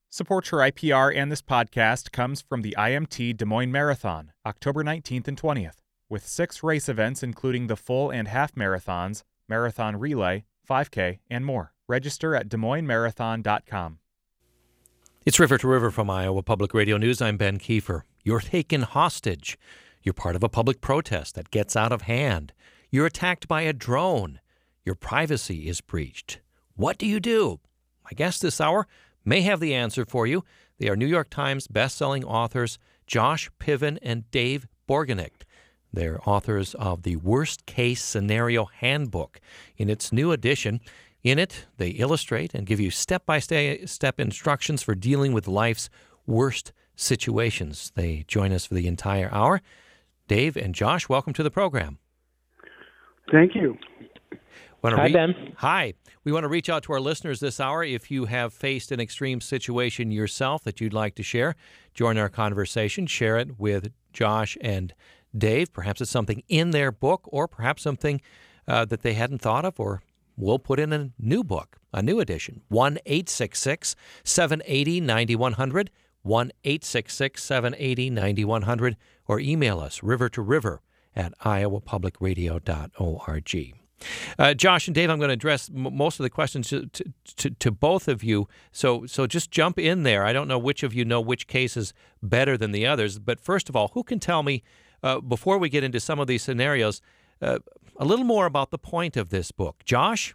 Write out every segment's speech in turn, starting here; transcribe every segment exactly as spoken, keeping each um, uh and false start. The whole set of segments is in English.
Support for I P R and this podcast comes from the I M T Des Moines Marathon, October nineteenth and twentieth, with six race events including the full and half marathons, marathon relay, five K, and more. Register at des moines marathon dot com. It's River to River from Iowa Public Radio News. I'm Ben Kiefer. You're taken hostage. You're part of a public protest that gets out of hand. You're attacked by a drone. Your privacy is breached. What do you do? My guest this hour may have the answer for you. They are New York Times bestselling authors Josh Piven and Dave Borgenig. They're authors of the Worst Case Scenario Handbook. In its new edition, in it, they illustrate and give you step-by-step instructions for dealing with life's worst situations. They join us for the entire hour. Dave and Josh, welcome to the program. Thank you. Hi, re- Ben. Hi. We want to reach out to our listeners this hour. If you have faced an extreme situation yourself that you'd like to share, join our conversation. Share it with Josh and Dave. Perhaps it's something in their book or perhaps something uh, that they hadn't thought of, or we'll put in a new book, a new edition. one eight six six, seven eight zero, nine one zero zero, one eight six six, seven eight zero, nine one zero zero, or email us, river to river at iowa public radio dot org. Uh, Josh and Dave, I'm going to address m- most of the questions to, to, to, to both of you. So so just jump in there. I don't know which of you know which case is better than the others. But first of all, who can tell me, uh, before we get into some of these scenarios, uh, a little more about the point of this book? Josh?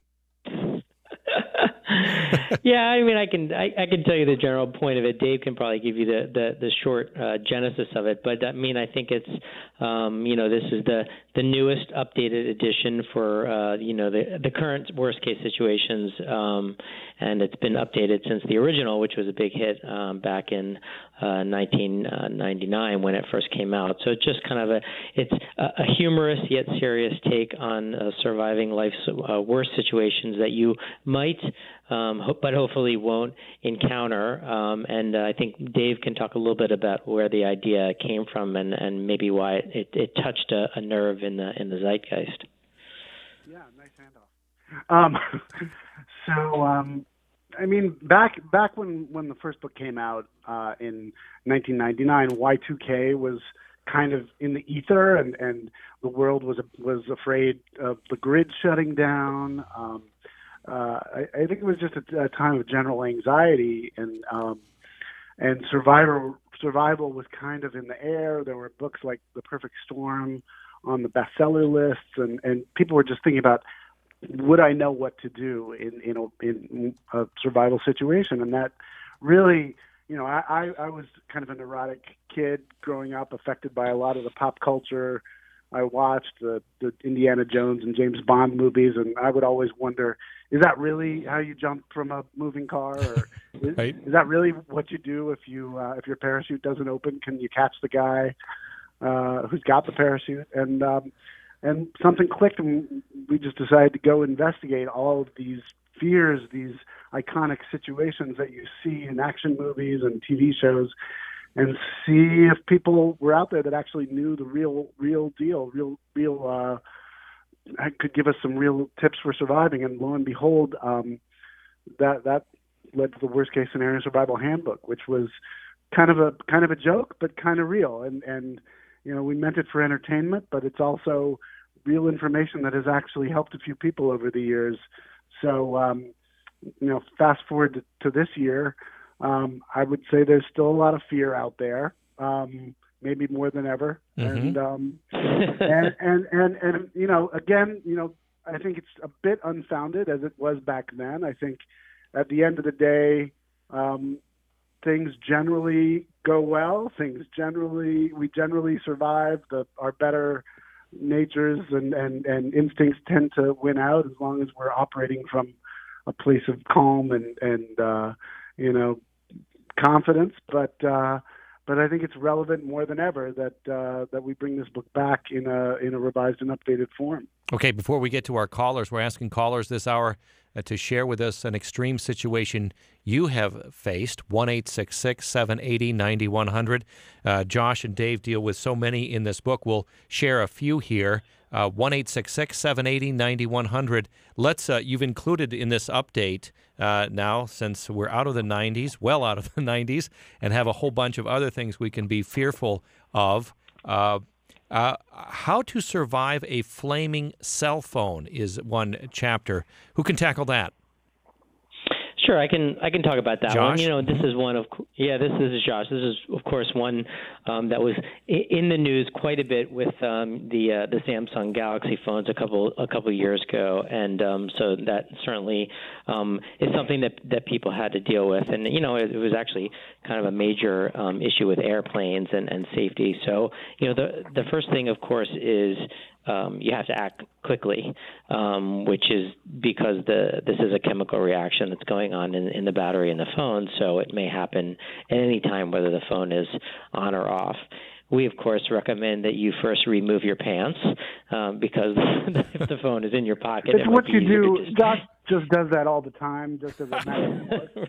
Yeah, I mean, I can I, I can tell you the general point of it. Dave can probably give you the the, the short uh, genesis of it. But I mean, I think it's um, you know this is the the newest updated edition for uh, you know the the current worst case situations, um, and it's been updated since the original, which was a big hit um, back in uh, nineteen ninety-nine when it first came out. So it's just kind of a it's a, a humorous yet serious take on uh, surviving life's uh, worst situations that you might. Um, but hopefully won't encounter. Um, and uh, I think Dave can talk a little bit about where the idea came from and, and maybe why it, it touched a, a nerve in the in the zeitgeist. Yeah, nice handoff. Um, so, um, I mean, back back when, when the first book came out uh, in nineteen ninety-nine, Y two K was kind of in the ether, and, and the world was was afraid of the grid shutting down. Um, Uh, I, I think it was just a, a time of general anxiety, and um, and survival survival was kind of in the air. There were books like The Perfect Storm on the bestseller lists, and, and people were just thinking about, would I know what to do in in a, in a survival situation? And that really, you know, I, I, I was kind of a neurotic kid growing up, affected by a lot of the pop culture. I watched the, the Indiana Jones and James Bond movies, and I would always wonder, is that really how you jump from a moving car? Or is, right. is that really what you do if you uh, if your parachute doesn't open? Can you catch the guy uh, who's got the parachute? And um, and something clicked, and we just decided to go investigate all of these fears, these iconic situations that you see in action movies and T V shows, and see if people were out there that actually knew the real, real deal, real, real, uh, could give us some real tips for surviving. And lo and behold, um, that that led to the Worst Case Scenario Survival Handbook, which was kind of a kind of a joke, but kind of real. And and you know, we meant it for entertainment, but it's also real information that has actually helped a few people over the years. So um, you know, fast forward to, to this year. Um, I would say there's still a lot of fear out there, um, maybe more than ever. Mm-hmm. And, um, and, and, and, and, you know, again, you know, I think it's a bit unfounded as it was back then. I think at the end of the day, um, things generally go well. Things generally, we generally survive. The, our better natures and, and, and instincts tend to win out as long as we're operating from a place of calm and, and, uh, you know, confidence, but uh, but I think it's relevant more than ever that uh, that we bring this book back in a in a revised and updated form. Okay, before we get to our callers, we're asking callers this hour uh, to share with us an extreme situation you have faced. one eight six six, seven eight zero, nine one zero zero. Uh, Josh and Dave deal with so many in this book. We'll share a few here. Uh, one eight six six, seven eight zero, nine one zero zero. Let's, uh, you've included in this update uh, now, since we're out of the nineties, well out of the nineties, and have a whole bunch of other things we can be fearful of. Uh, uh, how to survive a flaming cell phone is one chapter. Who can tackle that? Sure, I can I can talk about that Josh? one. You know, this is one of yeah, this is Josh. This is of course one um, that was in the news quite a bit with um, the uh, the Samsung Galaxy phones a couple a couple years ago, and um, so that certainly um, is something that that people had to deal with. And you know, it, it was actually kind of a major um, issue with airplanes and, and safety. So you know, the the first thing, of course, is Um, you have to act quickly, um, which is because the this is a chemical reaction that's going on in, in the battery in the phone, so it may happen at any time, whether the phone is on or off. We, of course, recommend that you first remove your pants um, because if the phone is in your pocket, it's it what might be you do. just... Josh just does that all the time, just as a matter of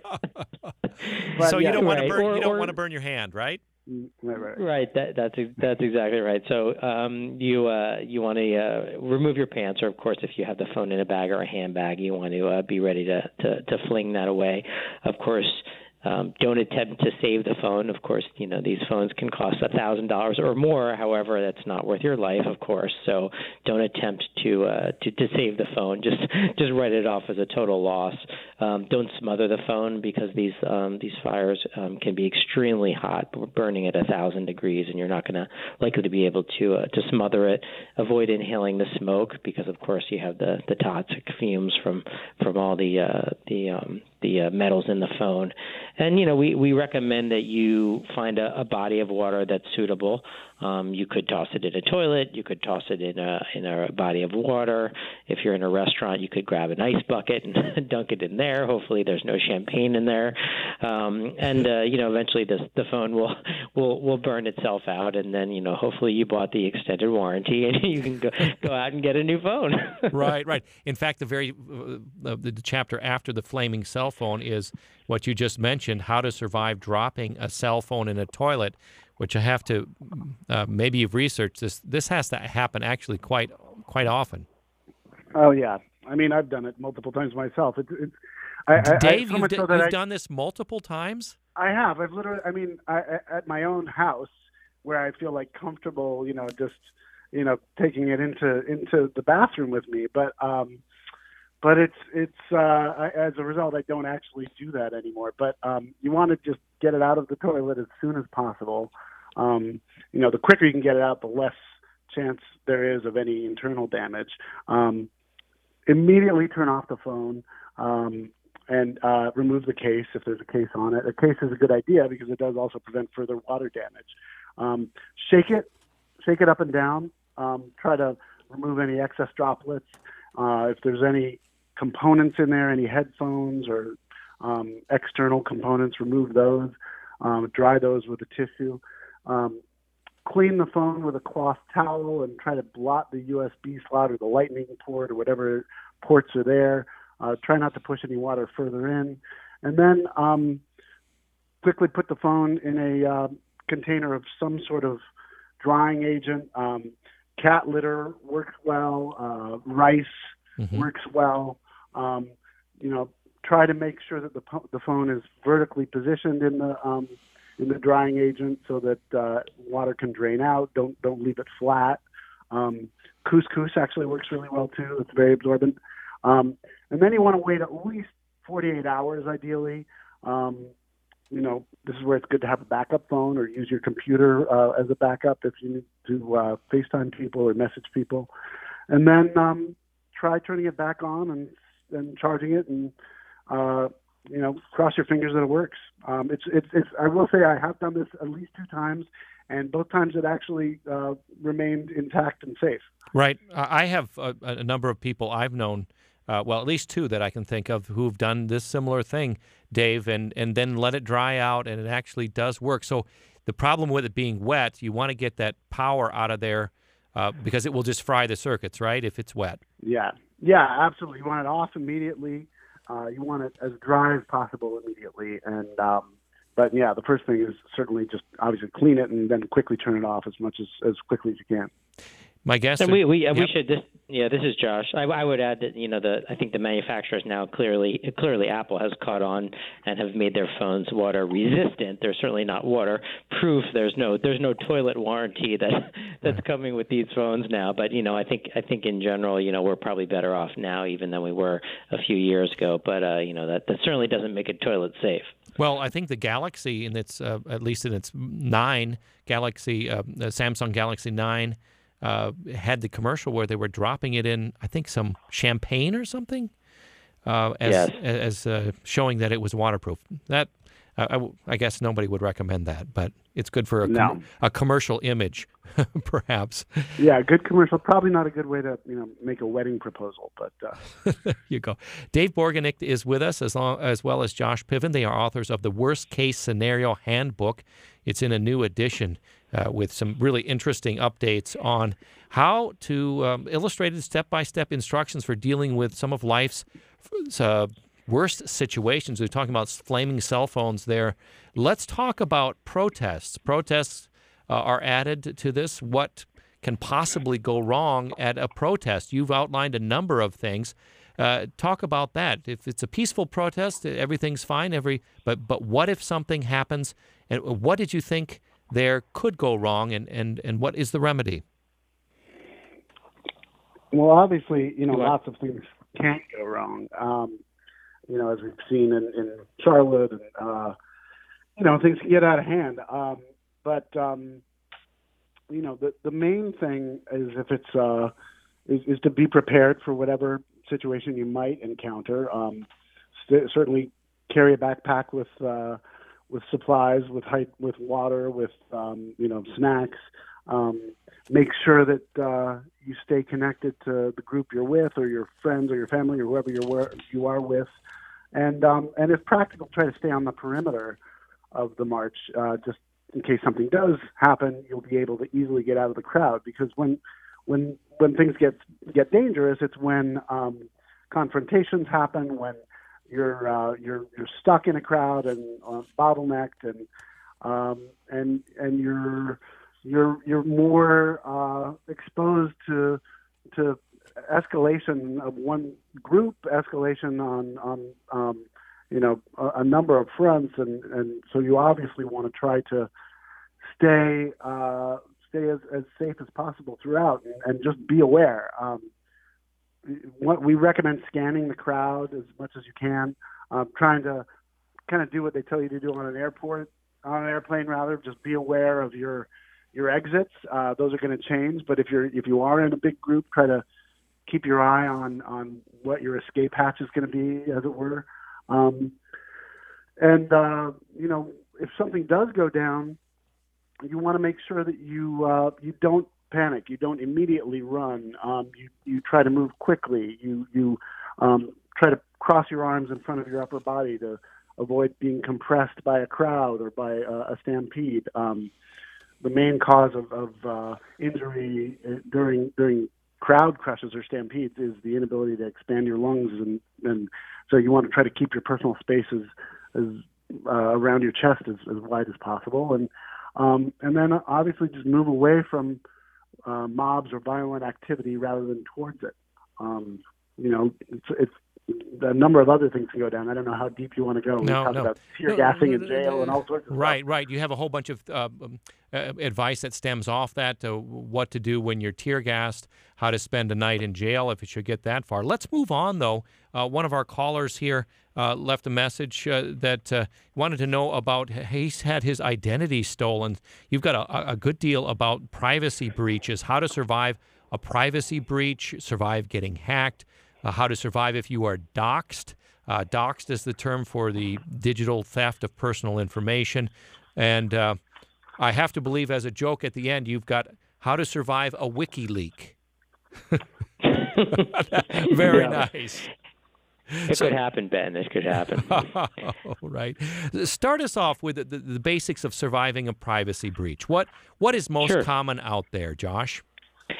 course. So yeah, you don't want right. to burn. Or, you don't or, want to burn your hand, right? Right, right. Right. That, that's that's exactly right. So um, you uh, you want to uh, remove your pants, or of course, if you have the phone in a bag or a handbag, you want to uh, be ready to, to, to fling that away. Of course, um, don't attempt to save the phone. Of course, you know these phones can cost a thousand dollars or more. However, that's not worth your life, of course. So don't attempt to uh, to, to save the phone. Just just write it off as a total loss. Um, don't smother the phone because these um, these fires um, can be extremely hot, burning at a thousand degrees, and you're not going to likely to be able to uh, to smother it. Avoid inhaling the smoke because, of course, you have the, the toxic fumes from from all the uh, the um, the uh, metals in the phone. And you know, we, we recommend that you find a, a body of water that's suitable. Um, you could toss it in a toilet. You could toss it in a in a body of water. If you're in a restaurant, you could grab an ice bucket and dunk it in there. Hopefully, there's no champagne in there. Um, and uh, you know, eventually, this, the phone will will will burn itself out. And then, you know, hopefully, you bought the extended warranty and you can go go out and get a new phone. Right, right. In fact, the very uh, the chapter after the flaming cell phone is what you just mentioned: how to survive dropping a cell phone in a toilet. Which I have to, uh, maybe you've researched this. This has to happen actually quite quite often. Oh yeah, I mean I've done it multiple times myself. It's, it's I, Dave, I, you've, d- so you've I, done this multiple times. I have. I've literally. I mean, I, at my own house where I feel like comfortable, you know, just you know taking it into into the bathroom with me. But um, but it's it's uh, I, as a result, I don't actually do that anymore. But um, you want to just get it out of the toilet as soon as possible. Um, you know, the quicker you can get it out, the less chance there is of any internal damage. Um, immediately turn off the phone um, and uh, remove the case if there's a case on it. A case is a good idea because it does also prevent further water damage. Um, shake it, shake it up and down. Um, try to remove any excess droplets. Uh, if there's any components in there, any headphones or um, external components, remove those. Um, dry those with a tissue. Um, clean the phone with a cloth towel and try to blot the U S B slot or the lightning port or whatever ports are there. Uh, try not to push any water further in. And then um, quickly put the phone in a uh, container of some sort of drying agent. Um, cat litter works well. Uh, rice mm-hmm. works well. Um, you know, try to make sure that the, the phone is vertically positioned in the um, in the drying agent so that uh, water can drain out. Don't don't leave it flat. Um, couscous actually works really well too. It's very absorbent. Um, and then you want to wait at least forty-eight hours, ideally. Um, you know, this is where it's good to have a backup phone or use your computer uh, as a backup if you need to uh, FaceTime people or message people. And then um, try turning it back on and and charging it and uh, you know, cross your fingers that it works. Um, it's, it's, it's, I will say I have done this at least two times, and both times it actually uh, remained intact and safe. Right. I have a, a number of people I've known, uh, well, at least two that I can think of, who've done this similar thing, Dave, and, and then let it dry out, and it actually does work. So the problem with it being wet, you want to get that power out of there uh, because it will just fry the circuits, right, if it's wet. Yeah, yeah, absolutely. You want it off immediately. Uh, you want it as dry as possible immediately. And um, but yeah, the first thing is certainly just obviously clean it and then quickly turn it off as much as, as quickly as you can. My guess. And we we, yep. we should this yeah this is Josh. I, I would add that you know the I think the manufacturers now clearly clearly Apple has caught on and have made their phones water resistant. They're certainly not water proof. There's no there's no toilet warranty that that's coming with these phones now. But you know I think I think in general you know we're probably better off now even than we were a few years ago. But uh, you know that that certainly doesn't make it toilet safe. Well, I think the Galaxy in its uh, at least in its nine Galaxy uh, the Samsung Galaxy nine. Uh, had the commercial where they were dropping it in, I think, some champagne or something, uh, as yes. as uh, showing that it was waterproof. That uh, I, I guess nobody would recommend that, but it's good for a, no. com- a commercial image, perhaps. Yeah, good commercial. Probably not a good way to you know make a wedding proposal, but uh... there you go. Dave Borgenicht is with us as long as well as Josh Piven. They are authors of the Worst Case Scenario Handbook. It's in a new edition. Uh, with some really interesting updates on how to um, illustrated step-by-step instructions for dealing with some of life's uh, worst situations. We're talking about flaming cell phones there. Let's talk about protests. Protests uh, are added to this. What can possibly go wrong at a protest? You've outlined a number of things. Uh, talk about that. If it's a peaceful protest, everything's fine. Every but but what if something happens? And what did you think there could go wrong, and, and, and what is the remedy? Well, obviously, you know, lots of things can't go wrong. Um, you know, as we've seen in, in Charlotte, and uh, you know, things can get out of hand. Um, but um, you know, the the main thing is if it's uh, is, is to be prepared for whatever situation you might encounter. Um, st- certainly, carry a backpack with. Uh, with supplies, with height, with water, with, um, you know, snacks. Um, make sure that uh, you stay connected to the group you're with or your friends or your family or whoever you're, you are with. And, um, and if practical, try to stay on the perimeter of the march, uh, just in case something does happen, you'll be able to easily get out of the crowd. Because when when when things get, get dangerous, it's when um, confrontations happen, when You're uh, you're you're stuck in a crowd and uh, bottlenecked, and um, and and you're you're you're more uh, exposed to to escalation of one group, escalation on on um, you know a, a number of fronts, and, and so you obviously want to try to stay uh, stay as, as safe as possible throughout, and, and just be aware. Um, What we recommend scanning the crowd as much as you can, um, trying to kind of do what they tell you to do on an airport, on an airplane rather. Just be aware of your your exits. Uh, those are going to change, but if you're if you are in a big group, try to keep your eye on on what your escape hatch is going to be, as it were. Um, and uh, you know, if something does go down, you want to make sure that you uh, you don't panic. You don't immediately run. Um, you you try to move quickly. You you um, try to cross your arms in front of your upper body to avoid being compressed by a crowd or by a, a stampede. Um, the main cause of, of uh, injury during during crowd crushes or stampedes is the inability to expand your lungs, and, and so you want to try to keep your personal space as, as uh, around your chest as, as wide as possible, and um, and then obviously just move away from Uh, mobs or violent activity rather than towards it. Um, you know, it's, it's a number of other things can go down. I don't know how deep you want to go. We no, talk no. about tear no, gassing no, in jail and all sorts of right, stuff. Right, You have a whole bunch of uh, uh, advice that stems off that, uh, what to do when you're tear gassed, how to spend a night in jail if it should get that far. Let's move on, though. Uh, one of our callers here uh, left a message uh, that uh, wanted to know about, he's had his identity stolen. You've got a, a good deal about privacy breaches, how to survive a privacy breach, survive getting hacked, uh, how to survive if you are doxxed. Uh, doxxed is the term for the digital theft of personal information. And uh, I have to believe, as a joke at the end, you've got how to survive a WikiLeak. Very Yeah. nice. It So- could happen, Ben. This could happen. Oh, right. Start us off with the, the, the basics of surviving a privacy breach. What What is most Sure. common out there, Josh?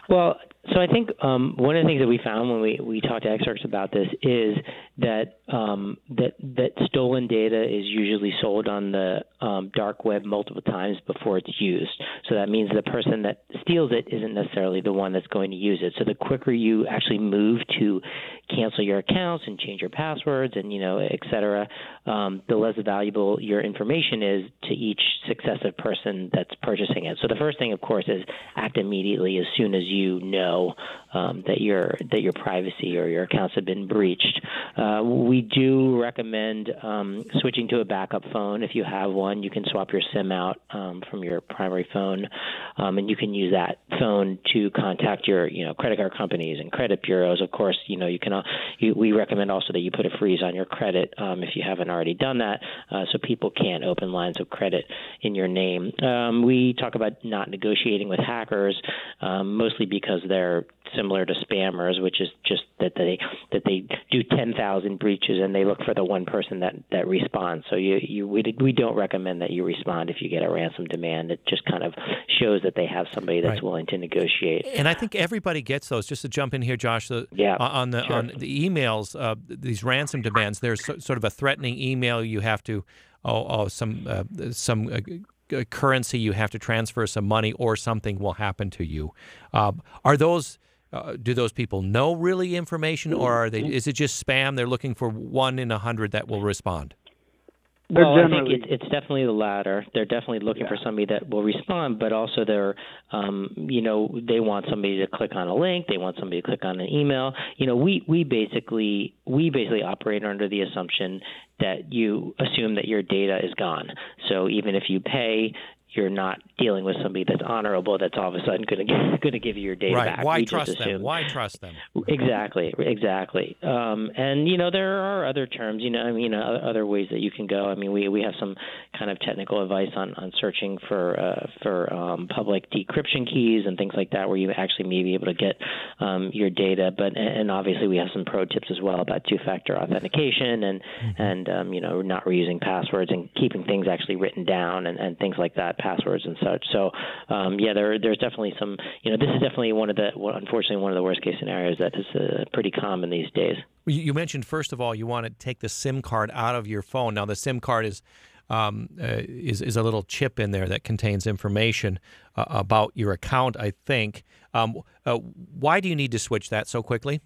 Well, so I think um, one of the things that we found when we, we talked to experts about this is that um, that that stolen data is usually sold on the um, dark web multiple times before it's used. So that means the person that steals it isn't necessarily the one that's going to use it. So the quicker you actually move to cancel your accounts and change your passwords and, you know, et cetera, um, the less valuable your information is to each successive person that's purchasing it. So the first thing, of course, is act immediately as soon as you know um, that your that your privacy or your accounts have been breached. Uh, we do recommend um, switching to a backup phone. If you have one, you can swap your SIM out um, from your primary phone, um, and you can use that phone to contact your, you know, credit card companies and credit bureaus. Of course, you know, you can. Uh, you, we recommend also that you put a freeze on your credit um, if you haven't already done that, uh, so people can't open lines of credit in your name. Um, we talk about not negotiating with hackers, um, mostly because they're similar to spammers, which is just that they that they do ten thousand breaches and they look for the one person that, that responds. So you, you we we don't recommend that you respond if you get a ransom demand. It just kind of shows that they have somebody that's Right. willing to negotiate. And I think everybody gets those. Just to jump in here, Josh, the, Yeah, on the sure. on the emails, uh, these ransom demands. There's so, sort of a threatening email. You have to, oh, oh some uh, some. Uh, currency you have to transfer some money or something will happen to you. Uh, are those uh, do those people know really information, or are they? Is it just spam? They're looking for one in a hundred that will respond. They're Well, I think generally- it's, it's definitely the latter. They're definitely looking Yeah. for somebody that will respond, but also they're, um, you know, they want somebody to click on a link. They want somebody to click on an email. You know, we, we basically we basically operate under the assumption that you assume that your data is gone. So even if you pay, you're not dealing with somebody that's honorable that's all of a sudden going to going to give you your data Right? back. Why We just trust them? assume- Why trust them? Exactly, exactly. Um, and you know, there are other terms. You know, I mean, you know, other ways that you can go. I mean, we we have some kind of technical advice on, on searching for uh, for um, public decryption keys and things like that, where you actually may be able to get um, your data. But and obviously, we have some pro tips as well about two-factor authentication and mm-hmm. and um, you know, not reusing passwords and keeping things actually written down and, and things like that, passwords and such. So um, yeah, there there's definitely some. You know, this is definitely one of the unfortunately one of the worst case scenarios that is uh, pretty common these days. You mentioned, first of all, you want to take the SIM card out of your phone. Now, the SIM card is um, uh, is, is a little chip in there that contains information uh, about your account, I think. Um, uh, why do you need to switch that so quickly?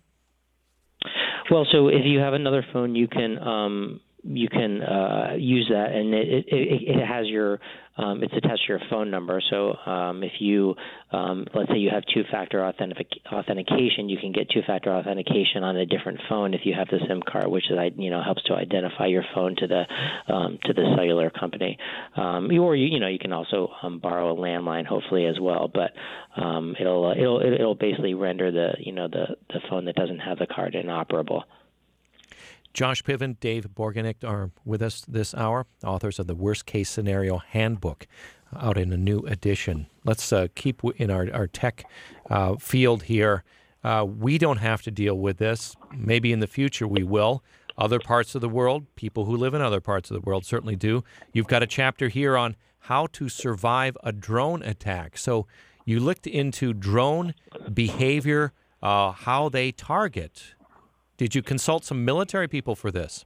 Well, so if you have another phone, you can um, you can uh, use that, and it, it, it has your um, it's attached to your phone number. So um, if you um, let's say you have two-factor authentic- authentication, you can get two-factor authentication on a different phone if you have the SIM card, which is you know helps to identify your phone to the um, to the cellular company. Um, or you you know you can also um, borrow a landline, hopefully as well, but um, it'll uh, it'll it'll basically render the you know the the phone that doesn't have the card inoperable. Josh Piven, Dave Borgenicht are with us this hour, authors of the Worst Case Scenario Handbook, out in a new edition. Let's uh, keep in our, our tech uh, field here. Uh, we don't have to deal with this. Maybe in the future we will. Other parts of the world, people who live in other parts of the world certainly do. You've got a chapter here on how to survive a drone attack. So you looked into drone behavior, uh, how they target. Did you consult some military people for this?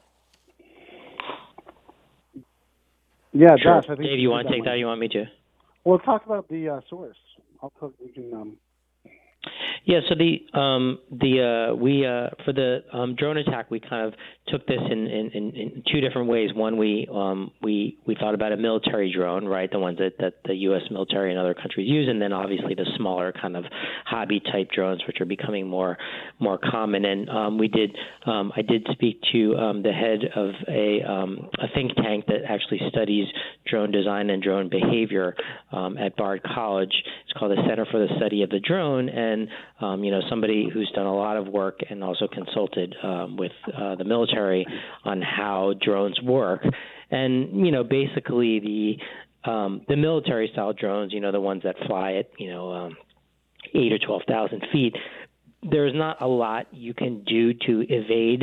Yeah, Sure. Josh, I think Dave, you want to take one. that? You want me to? Well, talk about the uh, source. I'll talk. We can. Um... Yeah. So the um, the uh, we uh, for the um, drone attack, we kind of took this in, in, in, in two different ways. One, we um, we we thought about a military drone, right? The ones that, that the U S military and other countries use, and then obviously the smaller kind of hobby type drones, which are becoming more more common. And um, we did um, I did speak to um, the head of a um, a think tank that actually studies drone design and drone behavior um, at Bard College. It's called the Center for the Study of the Drone, and um, you know somebody who's done a lot of work and also consulted um, with uh, the military on how drones work. And, you know, basically the um, the military-style drones, you know, the ones that fly at, you know, um, eight or twelve thousand feet, there's not a lot you can do to evade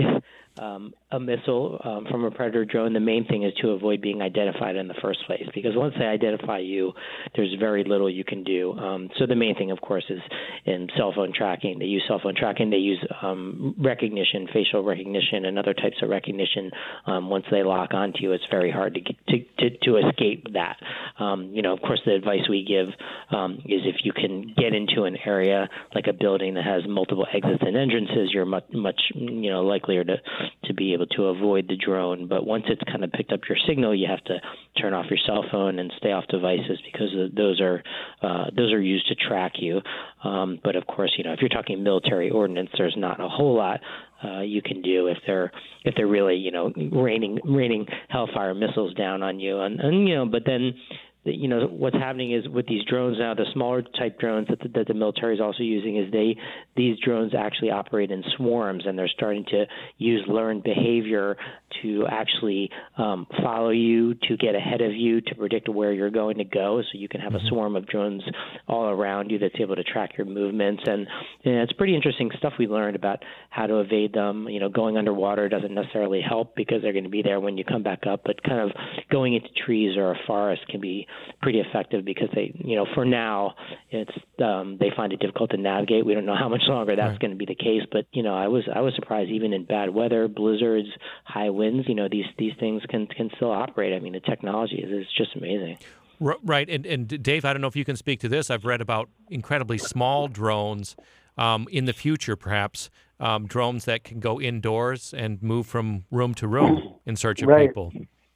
um, a missile um, from a predator drone, the main thing is to avoid being identified in the first place, because once they identify you, there's very little you can do. Um, so the main thing, of course, is in cell phone tracking. They use cell phone tracking. They use um, recognition, facial recognition, and other types of recognition. Um, once they lock onto you, it's very hard to get, to, to, to escape that. Um, you know, of course, the advice we give um, is if you can get into an area like a building that has multiple exits and entrances, you're much, much you know, likelier to, to be able to avoid the drone. But once it's kind of picked up your signal, you have to turn off your cell phone and stay off devices, because those are uh, those are used to track you. Um, but of course, you know, if you're talking military ordnance, there's not a whole lot uh, you can do if they're if they're really, you know, raining raining hellfire missiles down on you. And, and you know, but then, you know, what's happening is with these drones now, the smaller type drones that the, that the military is also using, is they these drones actually operate in swarms, and they're starting to use learned behavior to actually um, follow you, to get ahead of you, to predict where you're going to go. So you can have mm-hmm. a swarm of drones all around you that's able to track your movements. And, and it's pretty interesting stuff we learned about how to evade them. You know, going underwater doesn't necessarily help because they're going to be there when you come back up, but kind of going into trees or a forest can be pretty effective, because they, you know, for now, it's um, they find it difficult to navigate. We don't know how much longer that's right. going to be the case, but you know, I was I was surprised, even in bad weather, blizzards, high winds, you know, these these things can can still operate. I mean, the technology is, is just amazing. Right, and and Dave, I don't know if you can speak to this. I've read about incredibly small drones um, in the future, perhaps um, drones that can go indoors and move from room to room in search of right. people.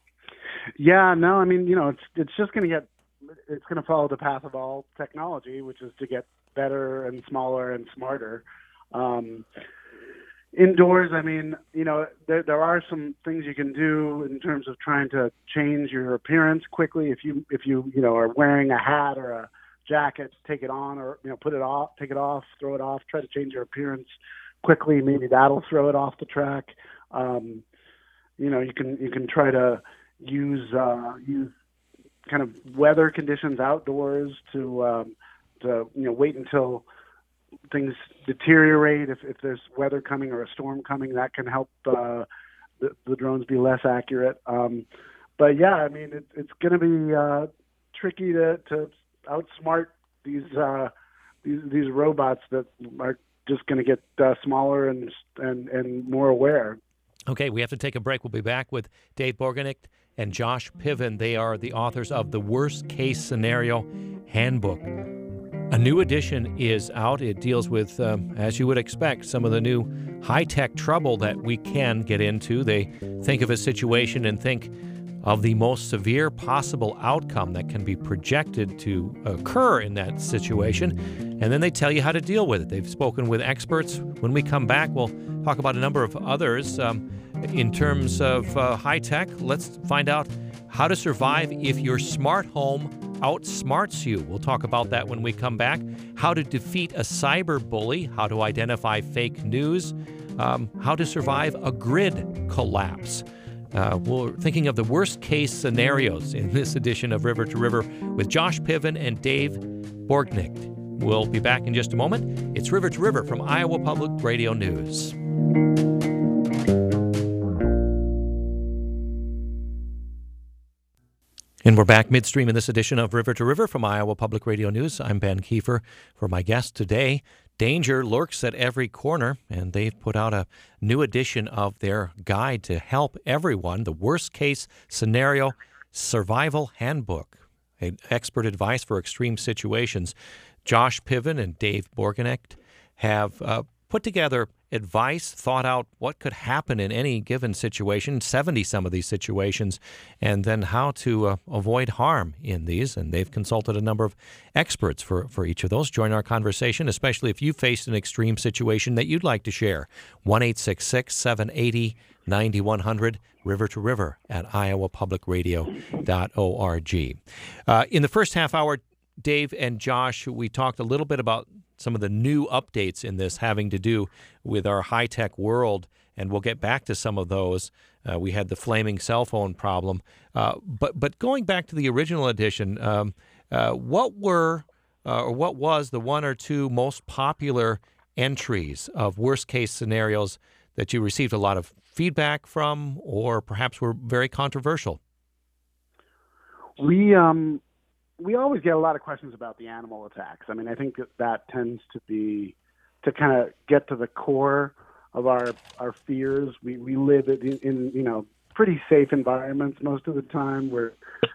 Yeah, no, I mean, you know, it's it's just going to get, it's going to follow the path of all technology, which is to get better and smaller and smarter. Um, indoors, I mean, you know, there there are some things you can do in terms of trying to change your appearance quickly. If you if you you know are wearing a hat or a jacket, take it on, or you know, put it off, take it off, throw it off. Try to change your appearance quickly. Maybe that'll throw it off the track. Um, you know, you can you can try to use uh, use kind of weather conditions outdoors to um, to you know wait until things deteriorate. If if there's weather coming or a storm coming, that can help uh, the, the drones be less accurate. Um, but yeah, I mean it, it's going to be uh, tricky to, to outsmart these uh, these these robots that are just going to get uh, smaller and and and more aware. Okay, we have to take a break. We'll be back with Dave Borgenicht and Josh Piven. They are the authors of the Worst Case Scenario Handbook. A new edition is out. It deals with, um, as you would expect, some of the new high-tech trouble that we can get into. They think of a situation and think of the most severe possible outcome that can be projected to occur in that situation, and then they tell you how to deal with it. They've spoken with experts. When we come back, we'll talk about a number of others. Um, in terms of uh, high tech, let's find out how to survive if your smart home outsmarts you. We'll talk about that when we come back. How to defeat a cyber bully, how to identify fake news, um, how to survive a grid collapse. Uh, we're thinking of the worst case scenarios in this edition of River to River with Josh Piven and Dave Borgenicht. We'll be back in just a moment. It's River to River from Iowa Public Radio News. And we're back midstream in this edition of River to River from Iowa Public Radio News. I'm Ben Kiefer. For my guest today, danger lurks at every corner, and they've put out a new edition of their guide to help everyone, the Worst Case Scenario Survival Handbook, expert advice for extreme situations. Josh Piven and Dave Borgenicht have uh, put together advice, thought out what could happen in any given situation, seventy some of these situations, and then how to uh, avoid harm in these. And they've consulted a number of experts for, for each of those. Join our conversation, especially if you faced an extreme situation that you'd like to share. one eight six six, seven eight zero, nine one zero zero, River to River at iowa public radio dot org. Uh, in the first half hour, Dave and Josh, we talked a little bit about some of the new updates in this having to do with our high-tech world, and we'll get back to some of those. Uh, we had the flaming cell phone problem. Uh, but but going back to the original edition, um, uh, what were uh, or what was the one or two most popular entries of worst-case scenarios that you received a lot of feedback from, or perhaps were very controversial? We um, we always get a lot of questions about the animal attacks. I mean, I think that, that tends to be to kind of get to the core of our our fears. We we live in, in you know pretty safe environments most of the time, where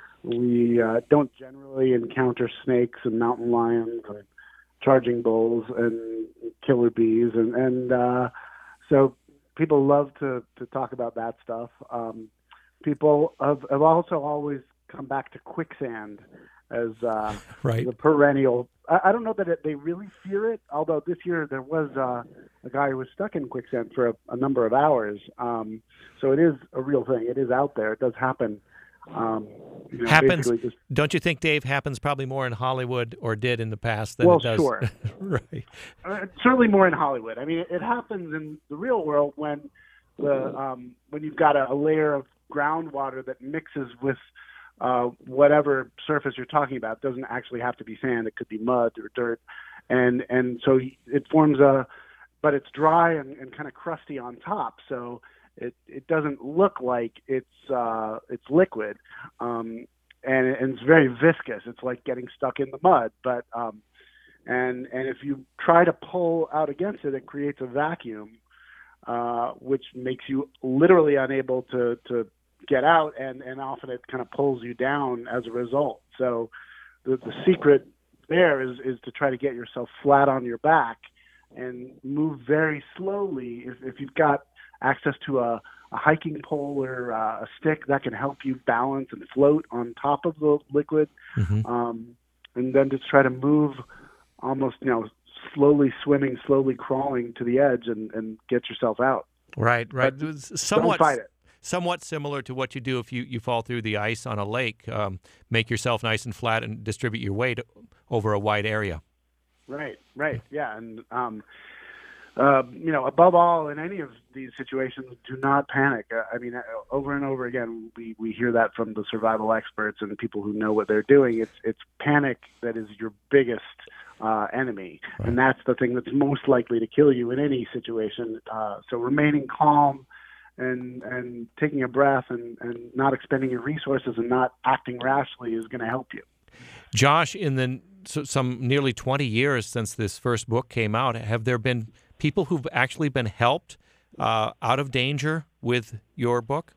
we uh, don't generally encounter snakes and mountain lions and charging bulls and killer bees, and and uh, so people love to to talk about that stuff. Um, people have, have also always come back to quicksand as uh, right. the perennial. I, I don't know that it, they really fear it, although this year there was uh, a guy who was stuck in quicksand for a, a number of hours. Um, so it is a real thing. It is out there. It does happen. Um, you know, happens. Just, don't you think, Dave, happens probably more in Hollywood, or did in the past, than well, it does? Sure. Right. Uh, certainly more in Hollywood. I mean, it, it happens in the real world when the um, when you've got a, a layer of groundwater that mixes with uh, whatever surface you're talking about. It doesn't actually have to be sand. It could be mud or dirt, and and so it forms a, but it's dry and, and kind of crusty on top. So it it doesn't look like it's uh, it's liquid, um, and, and it's very viscous. It's like getting stuck in the mud, but um, and and if you try to pull out against it, it creates a vacuum, uh, which makes you literally unable to to get out, and, and often it kind of pulls you down as a result. So the, the secret there is, is to try to get yourself flat on your back and move very slowly. If, if you've got access to a, a hiking pole or uh, a stick, that can help you balance and float on top of the liquid. Mm-hmm. Um, and then just try to move almost, you know, slowly swimming, slowly crawling to the edge and, and get yourself out. Right, right. But somewhat, don't fight it. Somewhat similar to what you do if you, you fall through the ice on a lake. Um, make yourself nice and flat and distribute your weight over a wide area. Right, right, yeah. And, um, uh, you know, above all, in any of these situations, do not panic. Uh, I mean, over and over again, we, we hear that from the survival experts and people who know what they're doing. It's, it's panic that is your biggest uh, enemy, right. And that's the thing that's most likely to kill you in any situation. Uh, so remaining calm and and taking a breath and, and not expending your resources and not acting rashly is going to help you. Josh, in the so some nearly twenty years since this first book came out, have there been people who've actually been helped uh, out of danger with your book?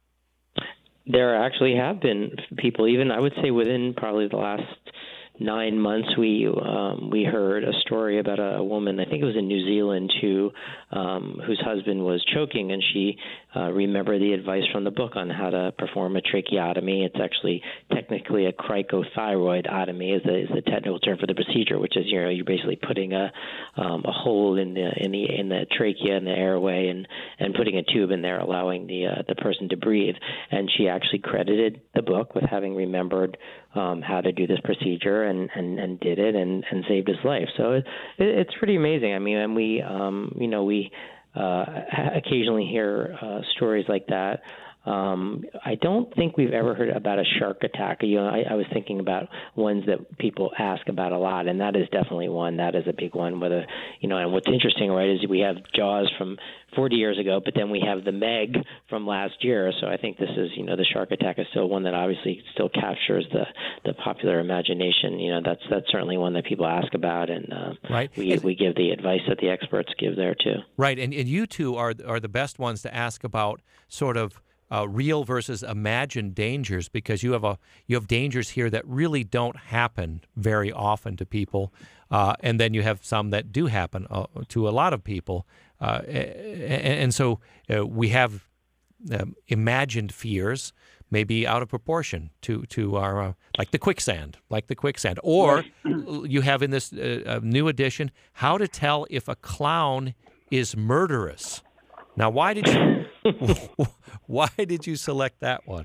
There actually have been people, even I would say within probably the last nine months, we um, we heard a story about a, a woman, I think it was in New Zealand, who um, whose husband was choking, and she uh, remembered the advice from the book on how to perform a tracheotomy. It's actually technically a cricothyroidotomy is the, is the technical term for the procedure, which is, you know, you're basically putting a um, a hole in the in the in the trachea in the airway and, and putting a tube in there, allowing the uh, the person to breathe. And she actually credited the book with having remembered um, how to do this procedure. And, and, and did it and, and saved his life. So it, it, it's pretty amazing. I mean, and we, um, you know, we uh, occasionally hear uh, stories like that. Um, I don't think we've ever heard about a shark attack. You know, I, I was thinking about ones that people ask about a lot, and that is definitely one. That is a big one. Whether, you know, and what's interesting, right, is we have Jaws from forty years ago, but then we have the Meg from last year. So I think this is, you know, the shark attack is still one that obviously still captures the, the popular imagination. You know, that's that's certainly one that people ask about, and uh, right. we and, we give the advice that the experts give there too. Right, and and you two are are the best ones to ask about sort of Uh, real versus imagined dangers, because you have a you have dangers here that really don't happen very often to people, uh, and then you have some that do happen uh, to a lot of people, uh, and, and so uh, we have um, imagined fears, maybe out of proportion to to our uh, like the quicksand, like the quicksand, or you have in this uh, new edition how to tell if a clown is murderous. Now, why did you why did you select that one?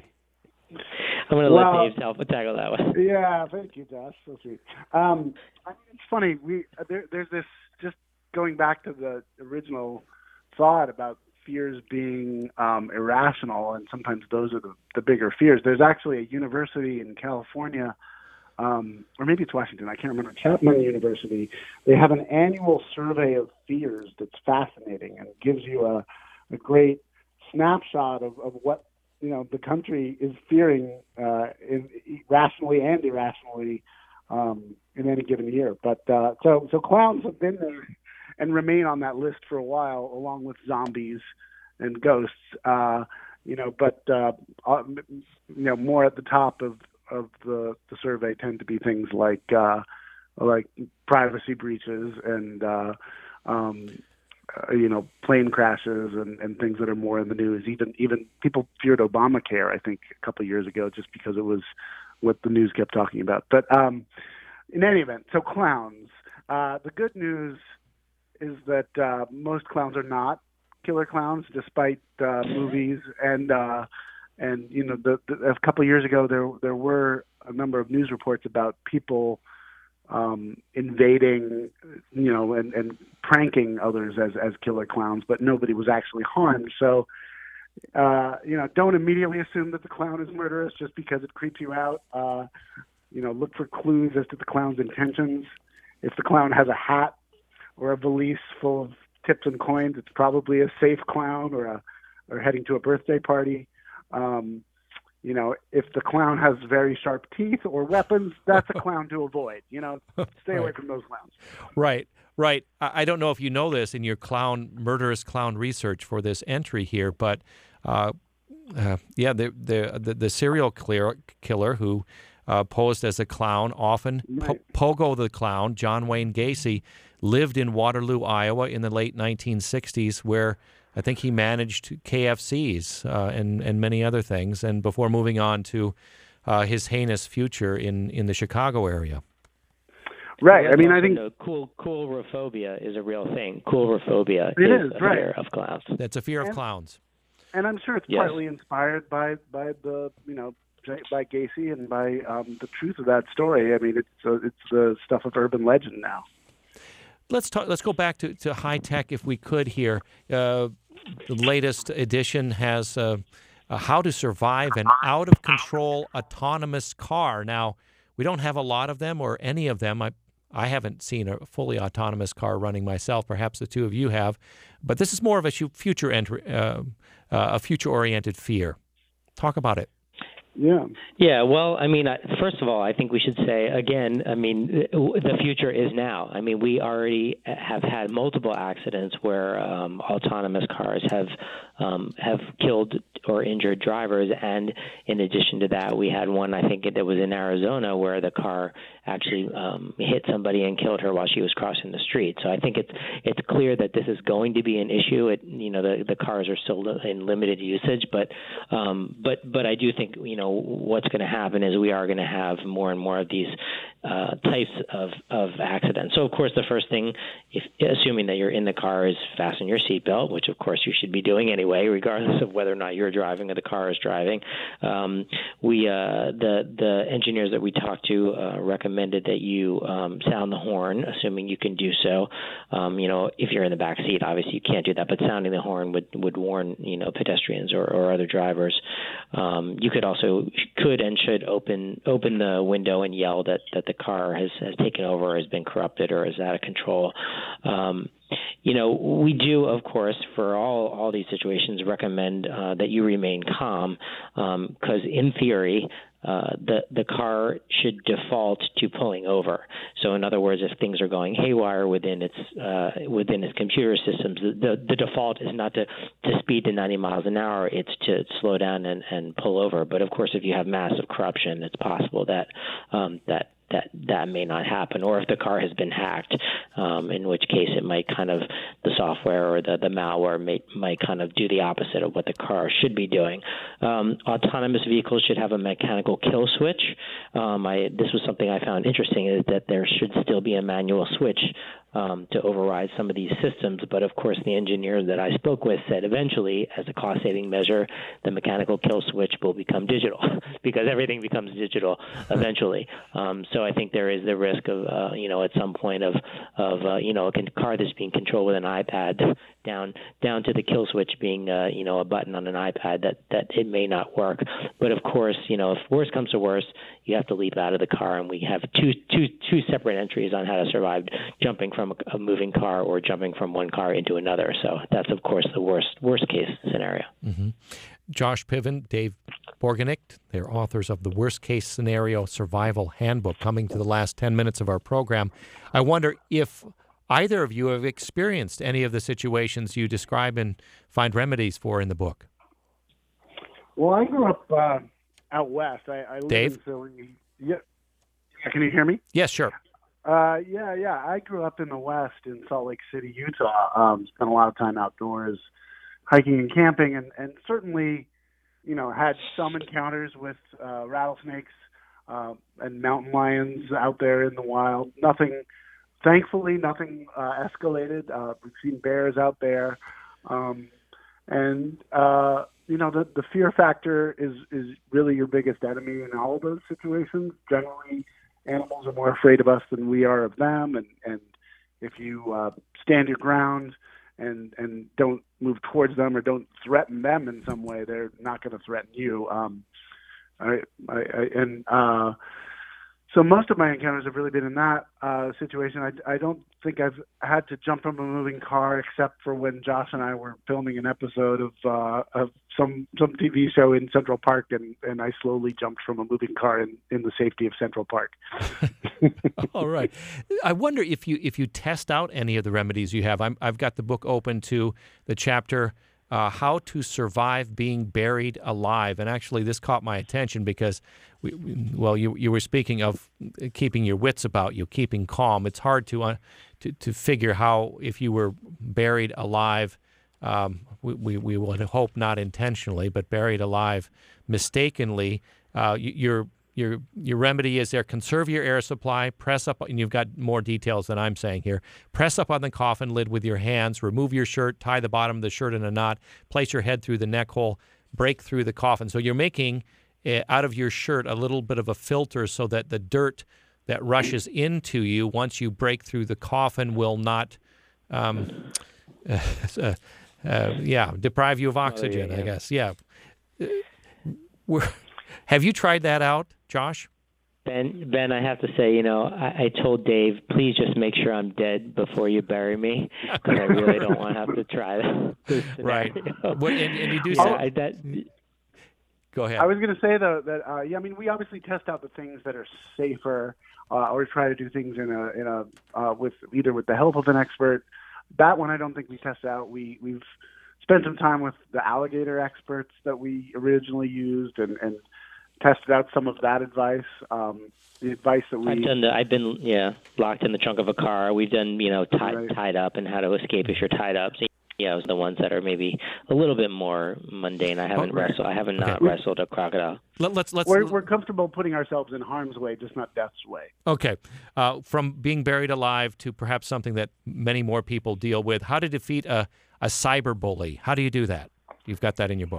I'm going to well, let Dave Talbot tackle that one. Yeah, thank you, Josh. So sweet. Um, I mean, it's funny. We there, there's this, just going back to the original thought about fears being um, irrational, and sometimes those are the, the bigger fears. There's actually a university in California, um, or maybe it's Washington, I can't remember, Chapman University. They have an annual survey of fears that's fascinating and gives you a, a great snapshot of, of what you know the country is fearing, uh, in, rationally and irrationally, um, in any given year. But uh, so so clowns have been there and remain on that list for a while, along with zombies and ghosts. Uh, you know, but uh, you know, more at the top of, of the, the survey tend to be things like uh, like privacy breaches and uh, um, uh, you know, plane crashes and, and things that are more in the news. Even even people feared Obamacare, I think, a couple of years ago, just because it was what the news kept talking about. But um, in any event, so clowns. Uh, the good news is that uh, most clowns are not killer clowns, despite uh, movies and uh, and you know, the, the, a couple of years ago there there were a number of news reports about people um, invading, you know, and, and pranking others as as killer clowns, but nobody was actually harmed. So uh, you know, don't immediately assume that the clown is murderous just because it creeps you out. Uh, you know, look for clues as to the clown's intentions. If the clown has a hat or a valise full of tips and coins, it's probably a safe clown or a or heading to a birthday party. Um, you know, if the clown has very sharp teeth or weapons, that's a clown to avoid. You know, stay right. away from those clowns. Right, right. I, I don't know if you know this in your clown, murderous clown research for this entry here, but uh, uh, yeah, the, the the the serial killer killer who uh, posed as a clown, often Right. po- Pogo the Clown, John Wayne Gacy, lived in Waterloo, Iowa in the late nineteen sixties, where I think he managed K F Cs uh, and, and many other things, and before moving on to uh, his heinous future in, in the Chicago area. Right. Well, I mean, I also think know cool coolrophobia is a real thing. Coolrophobia It is, is, a right. fear of clowns. That's a fear of And- clowns. and I'm sure it's Yes. partly inspired by by the you know by Gacy and by um, the truth of that story. I mean, it's uh, it's the stuff of urban legend now. Let's talk. Let's go back to, to high tech, if we could. Here, uh, the latest edition has uh, uh, how to survive an out of control autonomous car. Now, we don't have a lot of them, or any of them. I I haven't seen a fully autonomous car running myself. Perhaps the two of you have, but this is more of a future entry, uh, uh, a future oriented fear. Talk about it. Yeah. Yeah, well, I mean, I- first of all, I think we should say, again, I mean, the future is now. I mean, we already have had multiple accidents where um, autonomous cars have um, have killed or injured drivers, and in addition to that, we had one, I think that was in Arizona, where the car actually um, hit somebody and killed her while she was crossing the street. So I think it's it's clear that this is going to be an issue. It, you know, the the cars are still in limited usage, but um, but but I do think, you know, what's going to happen is we are going to have more and more of these uh, types of, of accidents. So, of course, the first thing, if, assuming that you're in the car, is fasten your seatbelt, which, of course, you should be doing anyway, regardless of whether or not you're driving or the car is driving. Um, we uh, the the engineers that we talked to uh, recommended that you um, sound the horn, assuming you can do so. Um, you know, if you're in the back seat, obviously you can't do that, but sounding the horn would, would warn, you know, pedestrians or, or other drivers. Um, you could also could and should open open the window and yell that, that the car has, has taken over or has been corrupted or is out of control. Um, you know, we do, of course, for all, all these situations, recommend uh, that you remain calm because, um, in theory, uh, the the car should default to pulling over. So, in other words, if things are going haywire within its uh, within its computer systems, the the default is not to, to speed to ninety miles an hour; it's to slow down and, and pull over. But of course, if you have massive corruption, it's possible that um, that that that may not happen, or if the car has been hacked, um, in which case it might kind of, the software or the, the malware may, might kind of do the opposite of what the car should be doing. Um, autonomous vehicles should have a mechanical kill switch. Um, I, this was something I found interesting, is that there should still be a manual switch Um, to override some of these systems. But of course, the engineer that I spoke with said eventually, as a cost-saving measure, the mechanical kill switch will become digital because everything becomes digital eventually. Um, so I think there is the risk of, uh, you know, at some point of, of uh, you know, a car that's being controlled with an iPad down down to the kill switch being, uh, you know, a button on an iPad, that, that it may not work. But of course, you know, if worse comes to worse, you have to leap out of the car, and we have two two two separate entries on how to survive jumping from a, a moving car or jumping from one car into another. So that's, of course, the worst worst case scenario. Mm-hmm. Josh Piven, Dave Borgenicht, they're authors of the Worst Case Scenario Survival Handbook, coming to the last ten minutes of our program. I wonder if either of you have experienced any of the situations you describe and find remedies for in the book. Well, I grew up uh, out west. I, I live Dave? in Philly. Yeah. Can you hear me? Yes, sure. Uh, yeah, yeah. I grew up in the West in Salt Lake City, Utah. Um, spent a lot of time outdoors, hiking and camping, and, and certainly, you know, had some encounters with uh, rattlesnakes uh, and mountain lions out there in the wild. Nothing, thankfully, nothing uh, escalated. Uh, we've seen bears out there, um, and uh, you know, the the fear factor is is really your biggest enemy in all of those situations. Generally, animals are more afraid of us than we are of them, and, and if you uh, stand your ground and and don't move towards them or don't threaten them in some way, they're not going to threaten you. Um, I, I, I, and uh, so most of my encounters have really been in that uh, situation. I, I don't think I've had to jump from a moving car except for when Josh and I were filming an episode of uh, of some some T V show in Central Park, and, and I slowly jumped from a moving car in, in the safety of Central Park. All right. I wonder if you if you test out any of the remedies you have. I'm, I've got the book open to the chapter uh, How to Survive Being Buried Alive. And actually, this caught my attention because, we, we, well, you you were speaking of keeping your wits about you, keeping calm. It's hard to uh, to, to figure how, if you were buried alive, um, we, we, we would hope not intentionally, but buried alive mistakenly, uh, your Your your remedy is there: conserve your air supply, press up, and you've got more details than I'm saying here. Press up on the coffin lid with your hands, remove your shirt, tie the bottom of the shirt in a knot, place your head through the neck hole, break through the coffin. So you're making uh, out of your shirt a little bit of a filter so that the dirt that rushes into you once you break through the coffin will not, um, uh, uh, uh, yeah, deprive you of oxygen, oh, yeah, yeah. I guess. Yeah. Uh, we're, have you tried that out, Josh? Ben, Ben, I have to say, you know, I, I told Dave, please just make sure I'm dead before you bury me, because I really don't want to have to try that. Right. What, and, and you do yeah, say I, that. Go ahead. I was going to say though that uh, yeah, I mean, we obviously test out the things that are safer, uh, or try to do things in a in a uh, with either with the help of an expert. That one I don't think we test out. We we've spent some time with the alligator experts that we originally used, and and. tested out some of that advice. Um, the advice that we I've done. The, I've been yeah locked in the trunk of a car. We've done you know tied right. tied up and how to escape if you're tied up. So, yeah, the ones that are maybe a little bit more mundane. I haven't oh, right. wrestled. I haven't okay. not wrestled a crocodile. Let, let's let's. We're, we're comfortable putting ourselves in harm's way, just not death's way. Okay, uh, from being buried alive to perhaps something that many more people deal with. How to defeat a a cyber bully? How do you do that? You've got that in your book.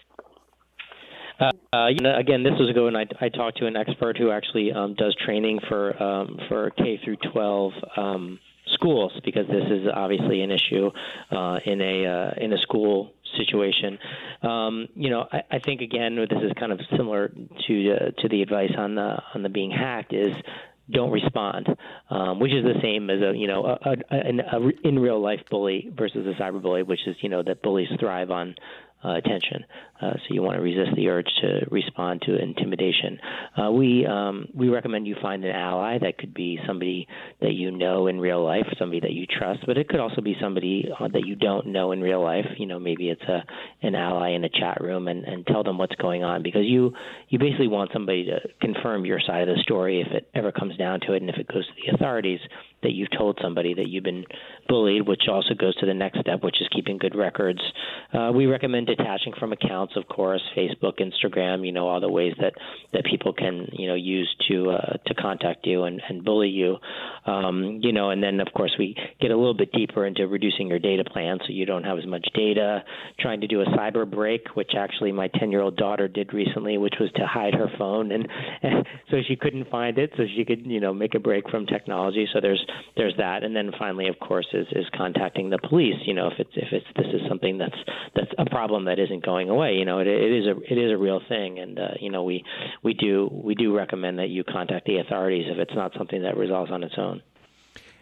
Uh, uh, you know, again, this was a good one. I, I talked to an expert who actually um, does training for um, for K through twelve um, schools, because this is obviously an issue uh, in a uh, in a school situation. Um, you know, I, I think again, this is kind of similar to uh, to the advice on the on the being hacked is. Don't respond, um, which is the same as a you know a, a, a, a in real life bully versus a cyber bully, which is you know that bullies thrive on uh, attention. Uh, so you want to resist the urge to respond to intimidation. Uh, we um, we recommend you find an ally. That could be somebody that you know in real life, somebody that you trust, but it could also be somebody uh, that you don't know in real life. You know, maybe it's a an ally in a chat room, and, and tell them what's going on, because you you basically want somebody to confirm your side of the story if it ever comes down to it, and if it goes to the authorities that you've told somebody that you've been bullied, which also goes to the next step, which is keeping good records. Uh, we recommend detaching from accounts, of course, Facebook, Instagram, you know, all the ways that, that people can, you know, use to uh, to contact you and, and bully you. Um, you know, and then, of course, we get a little bit deeper into reducing your data plan so you don't have as much data, trying to do a cyber break, which actually my ten-year-old daughter did recently, which was to hide her phone, and, and so she couldn't find it, so she could, you know, make a break from technology. So there's there's that. And then finally, of course, is, is contacting the police, you know, if it's if it's this is something that's that's a problem that isn't going away. You know, it, it is a it is a real thing, and uh, you know, we we do we do recommend that you contact the authorities if it's not something that resolves on its own.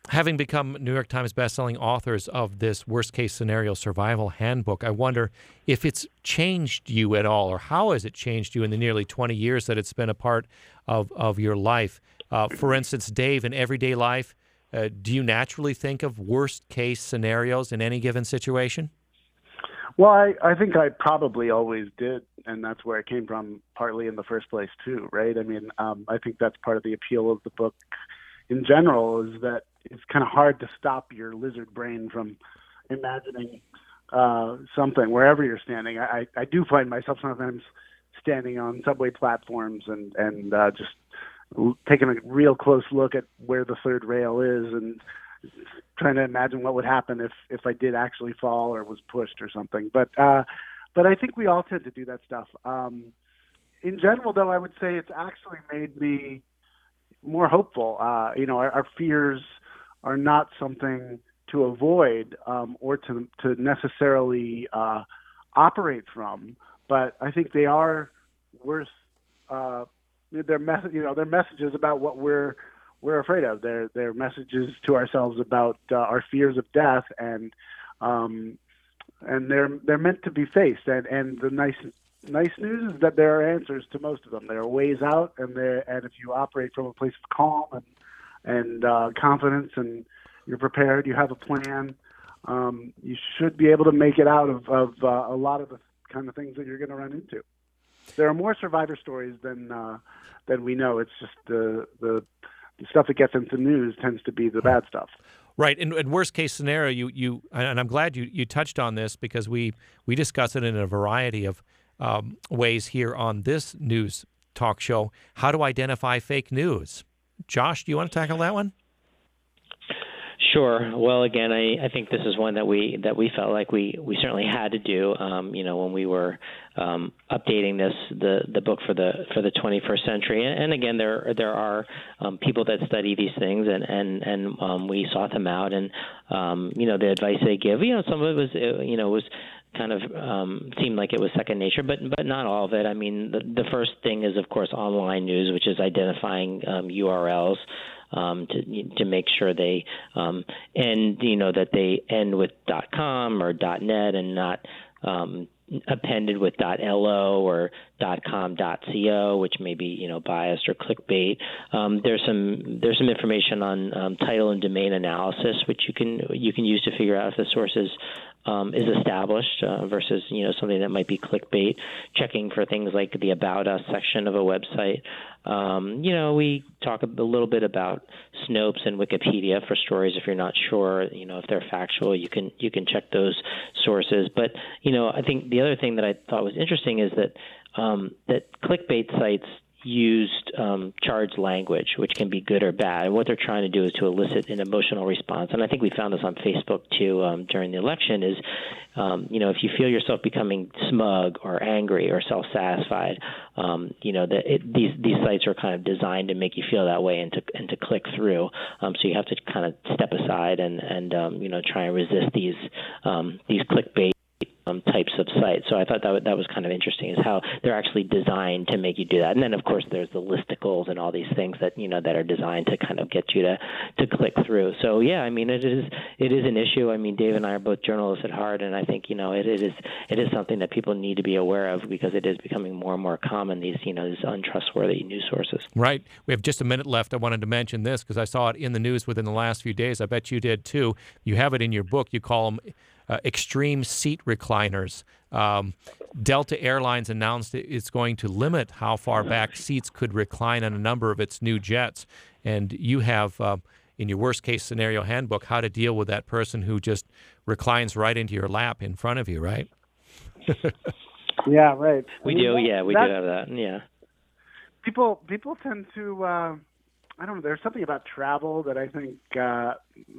Having become New York Times bestselling authors of this worst-case scenario survival handbook, I wonder if it's changed you at all, or how has it changed you in the nearly twenty years that it's been a part of, of your life? Uh, for instance, Dave, in everyday life, uh, do you naturally think of worst-case scenarios in any given situation? Well, I, I think I probably always did, and that's where it came from partly in the first place, too, right? I mean, um, I think that's part of the appeal of the book in general, is that it's kind of hard to stop your lizard brain from imagining uh, something wherever you're standing. I, I do find myself sometimes standing on subway platforms and, and uh, just taking a real close look at where the third rail is and trying to imagine what would happen if, if I did actually fall or was pushed or something. But uh, but I think we all tend to do that stuff. Um, in general, though, I would say it's actually made me more hopeful. Uh, you know, our, our fears are not something to avoid um, or to to necessarily uh, operate from, but I think they are worth uh, their message. You know, their messages about what we're we're afraid of. They're they're messages to ourselves about uh, our fears of death, and um, and they're they're meant to be faced. And, and the nice nice news is that there are answers to most of them. There are ways out, and there and if you operate from a place of calm and and uh, confidence, and you're prepared, you have a plan, um, you should be able to make it out of, of uh, a lot of the kind of things that you're going to run into. There are more survivor stories than uh, than we know. It's just the, the the stuff that gets into news tends to be the bad stuff. Right, and, and worst case scenario, you you and I'm glad you, you touched on this, because we we discuss it in a variety of um, ways here on this news talk show. How to identify fake news. Josh, do you want to tackle that one? Sure. Well, again, I, I think this is one that we that we felt like we, we certainly had to do. Um, you know, when we were um, updating this the, the book for the for the twenty-first century. And, and again, there there are um, people that study these things, and and and um, we sought them out. And um, you know, the advice they give, you know, some of it was you know was kind of um, seemed like it was second nature, but but not all of it. I mean, the, the first thing is, of course, online news, which is identifying um, U R Ls. Um, to to make sure they um, end, you know, that they end with .com or .net and not um, appended with .lo or .com .co, which may be, you know, biased or clickbait. Um, there's some there's some information on um, title and domain analysis, which you can you can use to figure out if the source is Um, is established uh, versus, you know, something that might be clickbait. Checking for things like the About Us section of a website. Um, you know, we talk a little bit about Snopes and Wikipedia for stories. If you're not sure, you know, if they're factual, you can you can check those sources. But, you know, I think the other thing that I thought was interesting is that um, that clickbait sites used um, charged language, which can be good or bad. And what they're trying to do is to elicit an emotional response. And I think we found this on Facebook too um, during the election is, um, you know, if you feel yourself becoming smug or angry or self-satisfied, um, you know, that it, these these sites are kind of designed to make you feel that way and to and to click through. Um, so you have to kind of step aside and and um, you know try and resist these um, these clickbait Um, types of sites. So I thought that that was kind of interesting, is how they're actually designed to make you do that. And then, of course, there's the listicles and all these things that you know that are designed to kind of get you to, to click through. So yeah, I mean, it is it is an issue. I mean, Dave and I are both journalists at heart, and I think you know it, it is it is something that people need to be aware of, because it is becoming more and more common, these you know these untrustworthy news sources. Right. We have just a minute left. I wanted to mention this because I saw it in the news within the last few days. I bet you did too. You have it in your book. You call them Uh, extreme seat recliners. Um, Delta Airlines announced it's going to limit how far back seats could recline on a number of its new jets. And you have, uh, in your worst case scenario handbook, how to deal with that person who just reclines right into your lap in front of you, right? Yeah, right. We I mean, do, that, yeah, we that, do have that, yeah. People people tend to, uh, I don't know, there's something about travel that I think uh,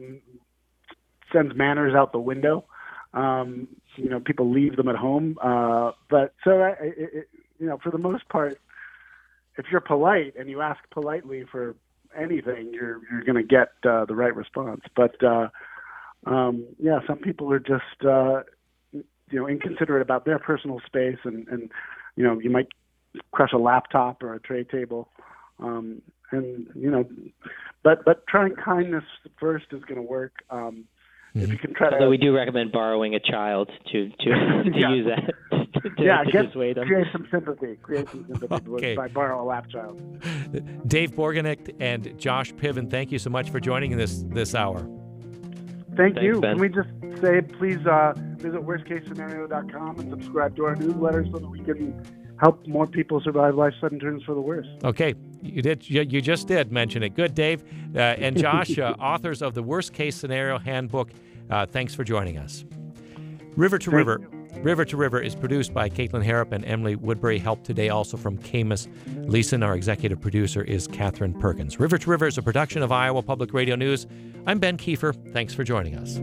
sends manners out the window. Um, you know, people leave them at home. Uh, but so, I, it, it, you know, for the most part, if you're polite and you ask politely for anything, you're you're going to get uh, the right response. But uh, um, yeah, some people are just uh, you know inconsiderate about their personal space, and, and you know you might crush a laptop or a tray table Um, and, you know, but, but trying kindness first is going to work. Um, mm-hmm. If you can try to. Although we do recommend borrowing a child to, to, to yeah. use that. To, yeah, to get, dissuade them. create some sympathy. Create some sympathy okay. by borrow a lap child. Dave Borgenecht and Josh Piven, thank you so much for joining in this this hour. Thank Thanks, you. Ben. Can we just say, please uh, visit worst case scenario dot com and subscribe to our newsletter so that we can help more people survive life's sudden turns for the worse. Okay, you did. You, you just did mention it. Good, Dave. Uh, and Josh, uh, authors of the Worst Case Scenario Handbook, uh, thanks for joining us. River to Thank River. you. River to River is produced by Caitlin Harrop and Emily Woodbury. Help today also from Camus Leeson. Our executive producer is Catherine Perkins. River to River is a production of Iowa Public Radio News. I'm Ben Kiefer. Thanks for joining us.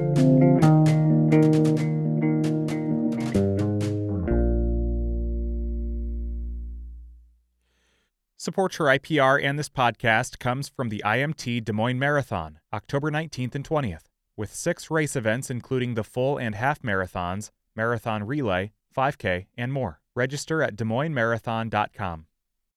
Support for I P R and this podcast comes from the I M T Des Moines Marathon, October nineteenth and twentieth, with six race events including the full and half marathons, marathon relay, five K, and more. Register at des moines marathon dot com.